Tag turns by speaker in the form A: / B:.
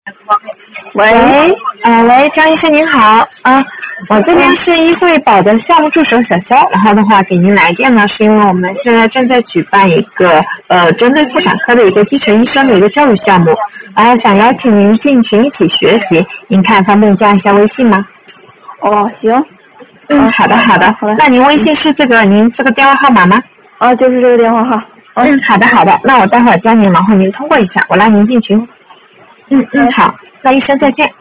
A: 喂，张医生您好我这边是医惠保的项目助手小肖，然后的话给您来电呢，是因为我们现在正在举办一个针对妇产科的一个基层医生的一个教育项目，然后想邀请您进群一起学习，您看方便加一下微信吗？
B: 哦，行。
A: 好的。那您微信是您这个电话号码吗？
B: 就是这个电话号。
A: 好的。那我待会儿加您，然后您通过一下，我拉您进群。好，那医生再见。